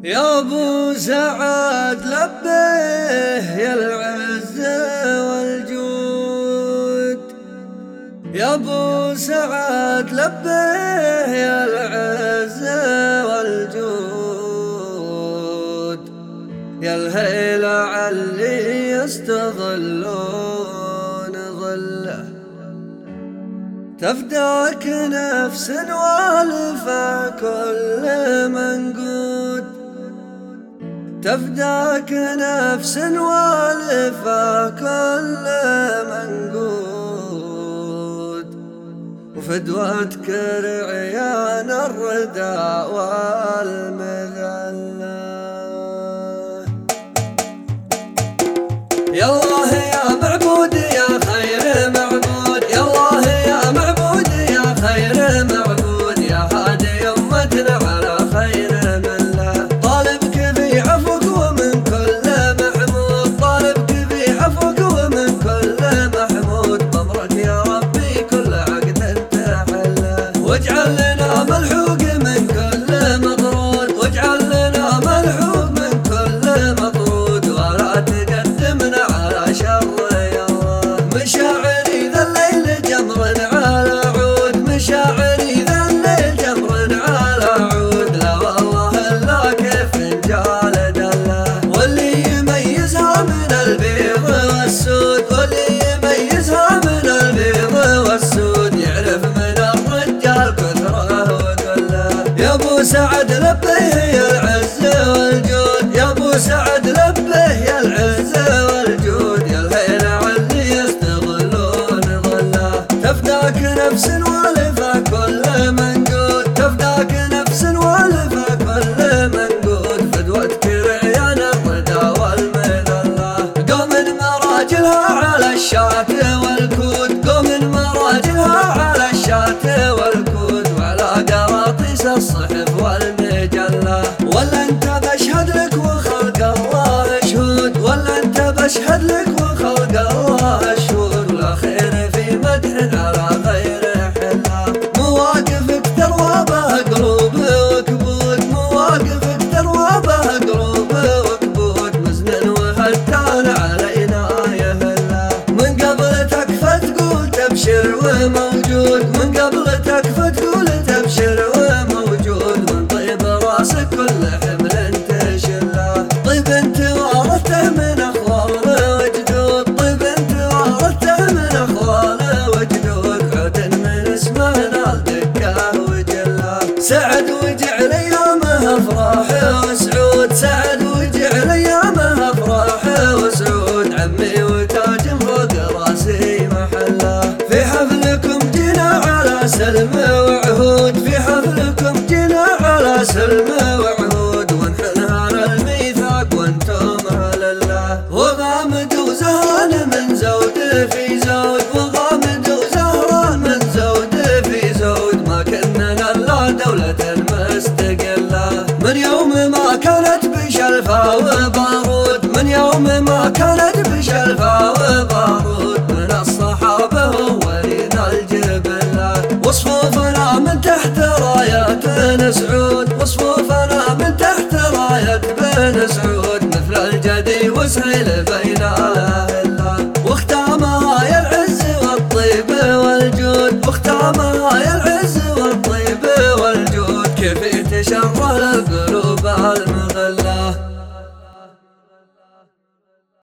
يا ابو سعد لبيه يا العز والجود، يا ابو سعد لبيه يا العز والجود، يا الهيلة اللي يستظلون ظله، تفداك نفس والفه كل منقود، تفداك نفس والفه كل منقود، وفدوتك رعيان الردى والمذلة. يا الله يا معبود يا خير معبود، يا الله يا معبود يا خير معبود، يا هادي أمتنا على خير ملة، طالبك في عفوك ومن كل محمود، طالبك في عفوك ومن كل محمود، بأمرك يا ربي كل عقد تحله، واجعل لنا ملحوق من كل مطرود، واجعل لنا ملحوق من كل مطرود، ولا تقدمنا على شر يا الله. مشاعري ذا الليل جمر على عود، مشاعري ذا الليل جمر على عود، لا والله الا كيف فنجال دله، واللي يميزها من البيض والسود، واللي يميزها من البيض والسود، يعرف من الرجال كثره وقله. يا ابو سعد لبيه يا العز والجود، يا ابو سعد لبيه يا العز والجود، يا الهيلة اللي يستظلون ظله، تفداك نفس والفه كل منقود، تفداك نفس والفه كل منقود، فدوتك رعيان الردى والمذلة، قوم مراجلها على الشاة والكود، قوم مراجلها على الشاة والكود، وعلى قراطيس الصحف والمجلة، ولا انت بشهد لك وخلق الله شهود، ولا انت بشهد لك وخلق الله شهود، ولا خير في مدح على غير حله، مواقفك تروى بها قلوب وكبود، مواقفك تروى بها قلوب وكبود، مزن وهتان علينا يهله، من قبلتك فتقول تبشر وموجود، من قبلتك فتقول تبشر وموجود، من طيب راسك كل حمل تشله، طيب انت وارثته من اخوال وجدود، طيب انت وارثته من اخوال وجدود، عود من اسمه نال دكه وجله، سعد وجعل ايامه افراح وسعود، سعد وجعل ايامه افراح وسعود، عمي وتاج فوق راسي محله، في حفلكم جينا على سلم وعهود، في حفلكم جينا على سلم وعهود، ونحن على الميثاق وانتم على الله، وغامد وزهران من زود في زود، وغامد وزهران من زود في زود، ما كنا الا دولة مستقلة، من يوم ما كانت بشلفة وبارود، من يوم ما كانت بشلفة وبارود، من الصحابة أولين الجبلة، وصفوفنا من تحت رايات بن سعود، وصفوفنا من تحت رايات بن سعود، مثل الجدي وسهيل بين أهلها، واختامها يا العز والطيب والجود، واختامها يا العز والطيب والجود، كيف يتشرى